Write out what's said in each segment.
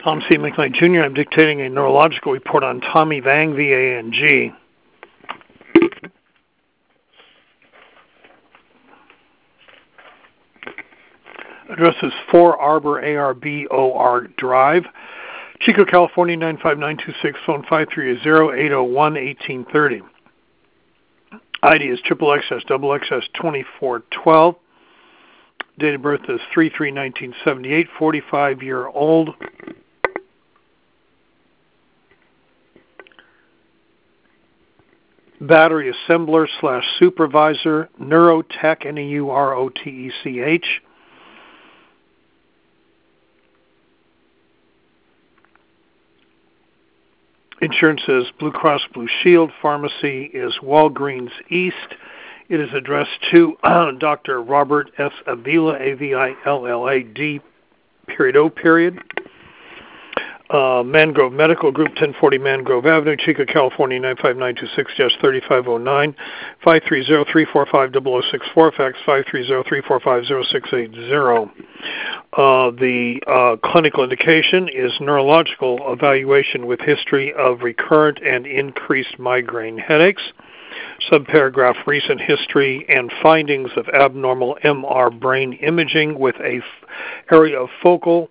Tom C. McKnight Jr. I'm dictating a neurological report on Tommy Vang, V-A-N-G. Address is 4 Arbor, A-R-B-O-R Drive, Chico, California, 95926, phone 530-801-1830. ID is XXXX2412. Date of birth is 3/3/1978, 45-year-old. Battery assembler / supervisor, Neurotech, Neurotech. Insurance is Blue Cross Blue Shield. Pharmacy is Walgreens East. It is addressed to Dr. Robert S. Avila, A-V-I-L-L-A-D, O. Mangrove Medical Group, 1040 Mangrove Avenue, Chico, California, 95926-3509, 530-345-0064, fax 530-345-0680. The clinical indication is neurological evaluation with history of recurrent and increased migraine headaches. Subparagraph, recent history and findings of abnormal MR brain imaging with a area of focal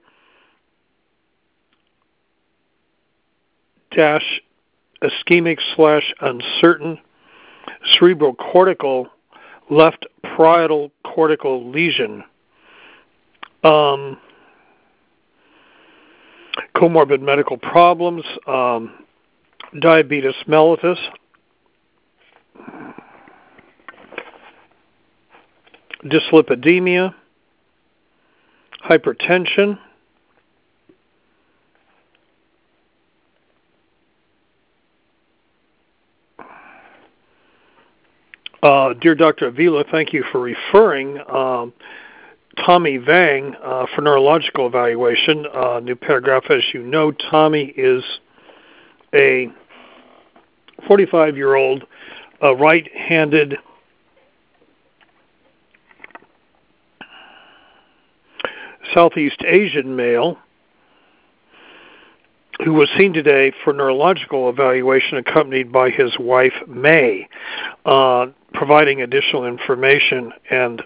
dash ischemic / uncertain cerebrocortical left parietal cortical lesion. Comorbid medical problems, diabetes mellitus, dyslipidemia, hypertension, dear Dr. Avila, thank you for referring Tommy Vang for neurological evaluation. New paragraph, as you know, Tommy is a 45-year-old right-handed Southeast Asian male who was seen today for neurological evaluation accompanied by his wife, May, providing additional information and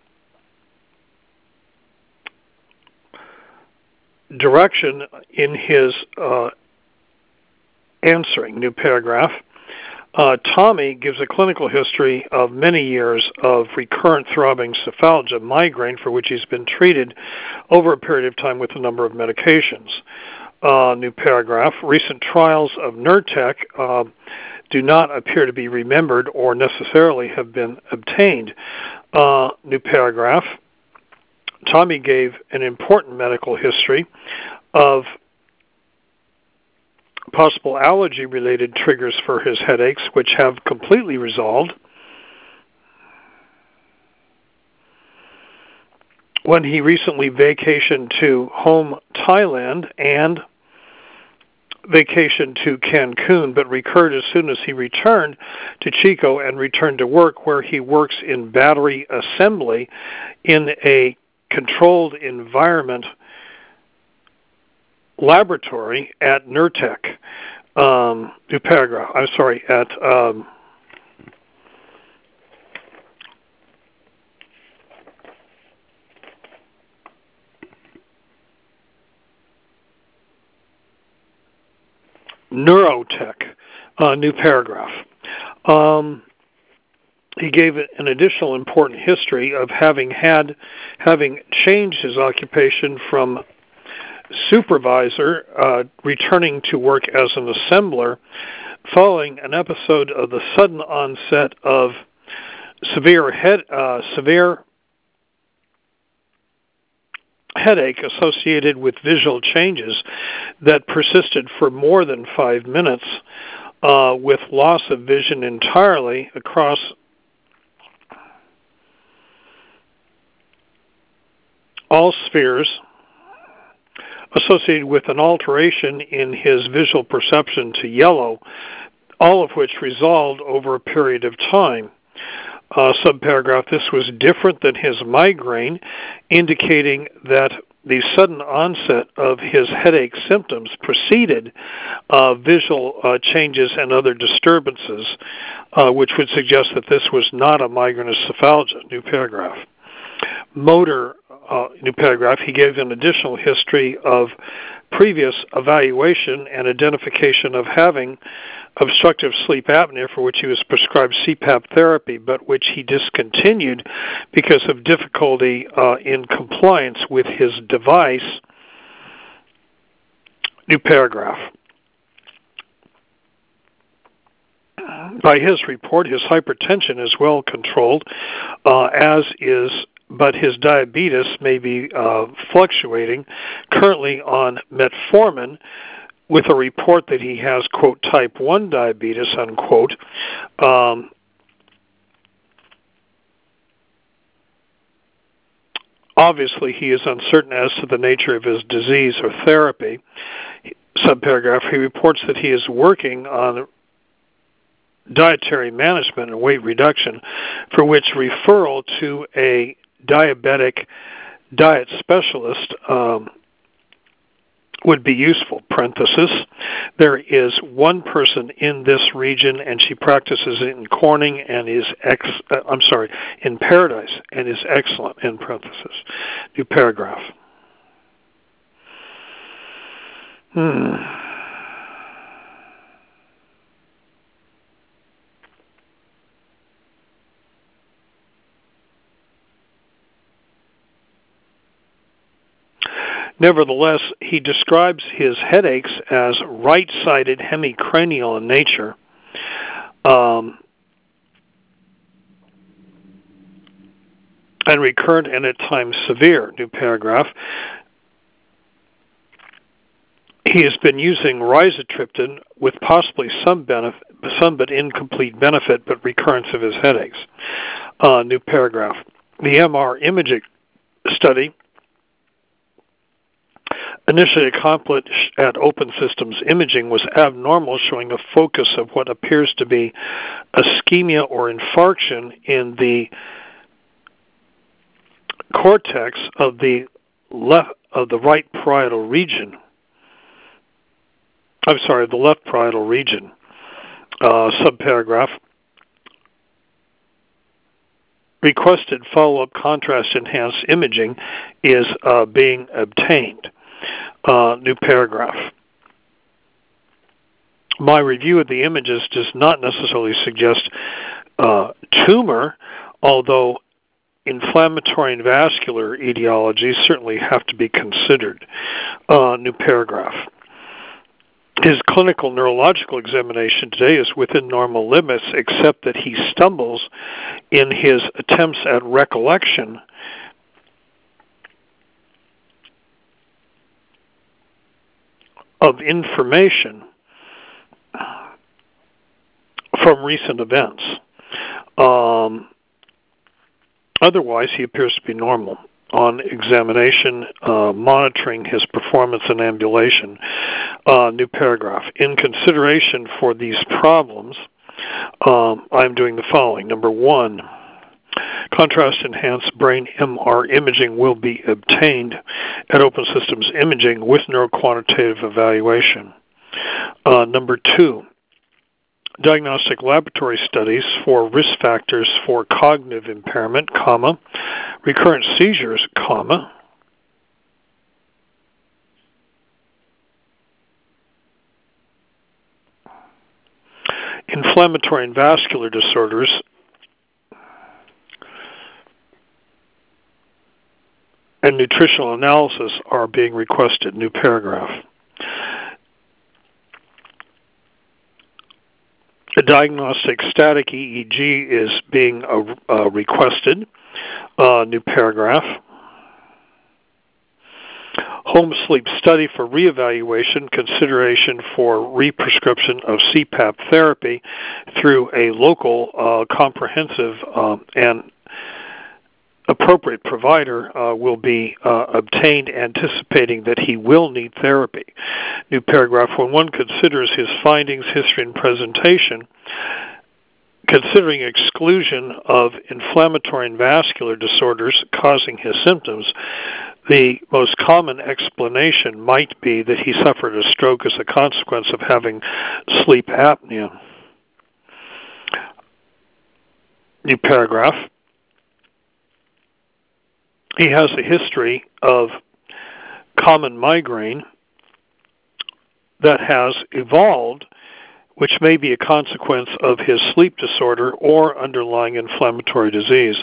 direction in his answering. New paragraph. Tommy gives a clinical history of many years of recurrent throbbing cephalgia, migraine, for which he's been treated over a period of time with a number of medications. New paragraph. Recent trials of Nurtec do not appear to be remembered or necessarily have been obtained. New paragraph. Tommy gave an important medical history of possible allergy-related triggers for his headaches, which have completely resolved. When he recently vacationed to home Thailand and vacationed to Cancun, but recurred as soon as he returned to Chico and returned to work, where he works in battery assembly in a controlled environment laboratory at Nurtec. New paragraph. I'm sorry, at Neurotech. New paragraph. He gave an additional important history of having changed his occupation from supervisor, returning to work as an assembler, following an episode of the sudden onset of severe headache associated with visual changes that persisted for more than 5 minutes, with loss of vision entirely across all spheres, associated with an alteration in his visual perception to yellow, all of which resolved over a period of time. Subparagraph, this was different than his migraine, indicating that the sudden onset of his headache symptoms preceded visual changes and other disturbances, which would suggest that this was not a migrainous cephalgia. New paragraph. Motor, new paragraph, he gave an additional history of previous evaluation and identification of having obstructive sleep apnea, for which he was prescribed CPAP therapy, but which he discontinued because of difficulty in compliance with his device. New paragraph. By his report, his hypertension is well controlled, but his diabetes may be fluctuating, currently on metformin, with a report that he has, quote, type 1 diabetes, unquote. Obviously, he is uncertain as to the nature of his disease or therapy. Subparagraph, he reports that he is working on dietary management and weight reduction, for which referral to a diabetic diet specialist would be useful. Parenthesis, there is one person in this region, and she practices in Corning and is in Paradise, and is excellent. In parenthesis, new paragraph. Nevertheless, he describes his headaches as right-sided hemicranial in nature, and recurrent and at times severe. New paragraph. He has been using rizatriptan with possibly some but incomplete benefit, but recurrence of his headaches. New paragraph. The MR imaging study, initially accomplished at Open Systems Imaging, was abnormal, showing a focus of what appears to be ischemia or infarction in the cortex of the right parietal region. The left parietal region. Subparagraph. Requested follow-up contrast-enhanced imaging is being obtained. New paragraph. My review of the images does not necessarily suggest tumor, although inflammatory and vascular etiologies certainly have to be considered. New paragraph. His clinical neurological examination today is within normal limits, except that he stumbles in his attempts at recollection of information from recent events. Otherwise, he appears to be normal. On examination, monitoring his performance and ambulation. New paragraph. In consideration for these problems, I'm doing the following. Number one, contrast-enhanced brain MR imaging will be obtained at Open Systems Imaging with neuroquantitative evaluation. Number two, diagnostic laboratory studies for risk factors for cognitive impairment, recurrent seizures, inflammatory and vascular disorders, and nutritional analysis are being requested. New paragraph. A diagnostic static EEG is being requested. New paragraph. Home sleep study for reevaluation, consideration for represcription of CPAP therapy through a local comprehensive and appropriate provider will be obtained, anticipating that he will need therapy. New paragraph. When one considers his findings, history, and presentation, considering exclusion of inflammatory and vascular disorders causing his symptoms, The most common explanation might be that he suffered a stroke as a consequence of having sleep apnea. New paragraph. He has a history of common migraine that has evolved, which may be a consequence of his sleep disorder or underlying inflammatory disease.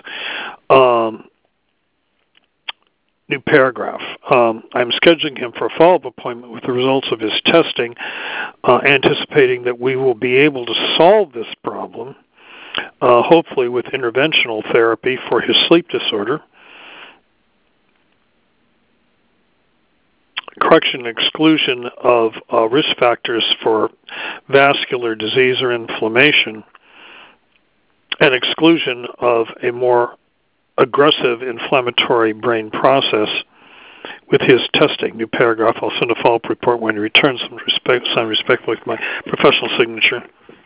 New paragraph. I'm scheduling him for a follow-up appointment with the results of his testing, anticipating that we will be able to solve this problem, hopefully with interventional therapy for his sleep disorder. Correction and exclusion of risk factors for vascular disease or inflammation, and exclusion of a more aggressive inflammatory brain process with his testing. New paragraph. I'll send a follow-up report when he returns. Signed respectfully with my professional signature.